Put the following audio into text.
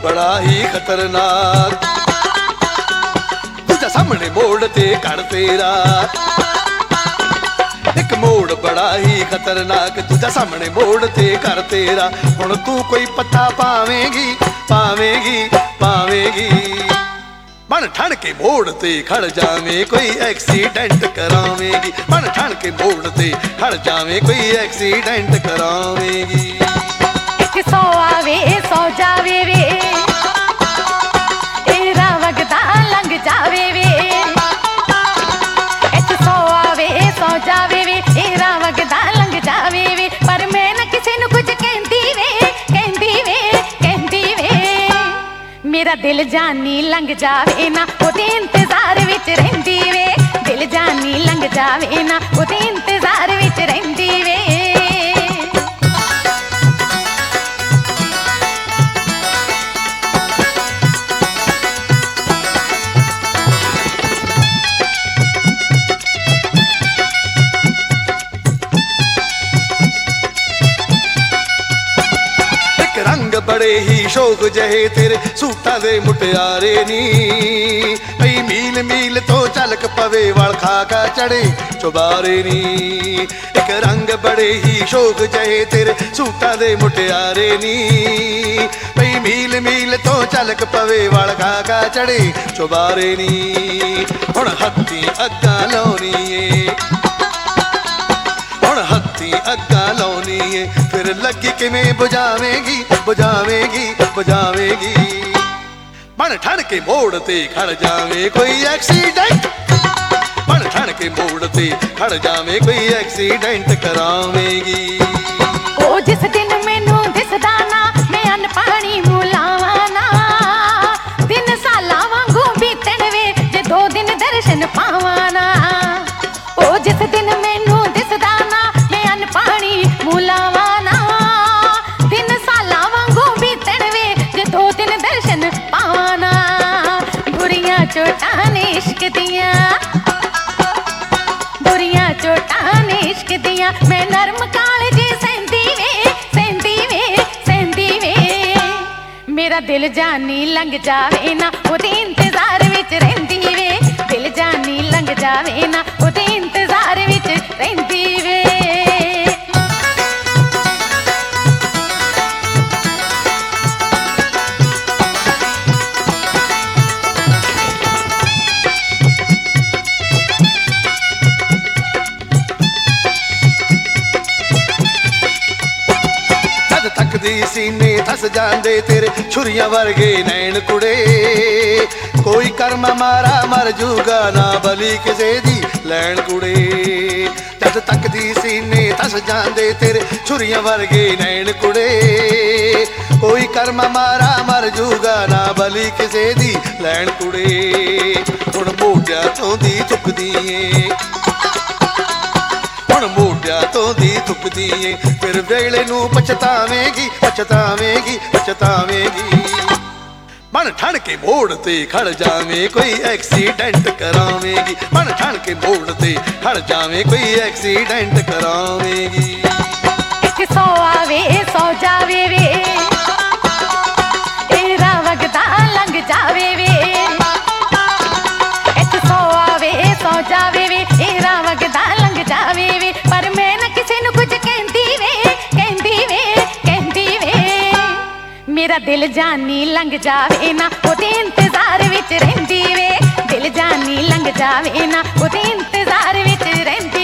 बड़ा ही खतरनाक, दूजा सामने मोड़ ते घर तेरा। एक मोड़ बड़ा ही खतरनाक, दूजा सामने मोड़ ते घर तेरा। हुण तू कोई पत्ता पावेगी पावेगी पावेगी, बन ठण के मोड़ ते खड़ जावे कोई एक्सीडेंट करावेगी। बन ठण के मोड़ ते खड़ जावे कोई एक्सीडेंट करावेगी। 100 आवे 100 जावे वे, एरा वगदा लंघ जावे वे। 100 आवे 100 जावे वे, एरा वगदा लंघ जावे वे। पर मैं ना किसी नू कुछ कहंदी वे कहंदी वे कहंदी वे। मेरा दिल जानी लंघ जावे ना ओदे इंतजार विच रहिंदी वे। दिल जानी लंघ जावे ना ओदे इंतजार विच रहिंदी वे। बड़े ही शौक जहे तेरे सूटा दे मुटियारे नी, कई मील मील तो चलक पवे वाल खाका चढ़े चुबारे नी। एक रंग बड़े ही शौक जहे तेरे सूटा दे मुटियारे नी, कई मील मील तो चलक पवे वाल खाका चढ़े चुबारे नी। हुण हत्थी अग्गा लाउणी हत्थी अग्गा लाउणी है, फिर लगी किवें बुझावेगी बुझावेगी बुझावेगी। बन ठण के मोड़ ते खड़ जावे कोई एक्सीडेंट, बन ठण के मोड़ ते खड़ जावे कोई एक्सीडेंट करावेगी। ओ जिस दिन मैनू दिसदा ना मैं अन्न पानी मुलावा ना, दिन सालां वांगू बीतण वे जे 2 दिन दर्शन पावा ना। ओ जिस दिन मैनू दिसदा ना मैं अन्न पानी मुलावा ना, दिन सालां वांगू बीतण वे जे 2 दिन दर्शन पावा ना। बुरियां चोटां ने इश्क दियां, बुरियां चोटां ने इश्क दियां, मैं नरम कालजे सहंदी वे सहंदी वे सहंदी वे। मेरा दिल जानी लंघ जावे ना ओदे इंतजार विच रहिंदी वे। दिल जानी लंघ जावे ना ओदे इंतजार विच रहिंदी वे। तकदी सीने धस जांदे तेरे छुरियां वर्गे नैन कुड़े, कोई कर्म मारा मर जूगा ना बली किसे दी लैन कुड़े। जद तकदी सीने धस जांदे तेरे छुरियां वर्गे नैन कुड़े, कोई कर्म मारा मर जूगा ना बली किसे दी लैन कुड़े। हुण मोढियां तों दी चुकदी ऐ, हुण मोढियां तों दी थुकदी ऐ, फिर वेले नूं पछतावेगी पछतावेगी पछतावेगी। बन ठण के मोड़ ते खड़ जावे कोई एक्सीडेंट करावेगी। बन ठण के मोड़ ते खड़ जावे कोई एक्सीडेंट करावेगी। 100 आवे 100 जावे वे, एरा वगदा लंघ जावे वे। 100 आवे 100 जावे वे, एरा वगदा लंघ जावे वे। पर मैं ना किसी नू कुछ कहंदी वे कहंदी वे कहंदी वे। मेरा दिल जानी लंघ जावे ना ओदे इंतजार विच रहिंदी वे। दिल जानी लंघ जावे ना ओदे इंतजार विच रहिंदी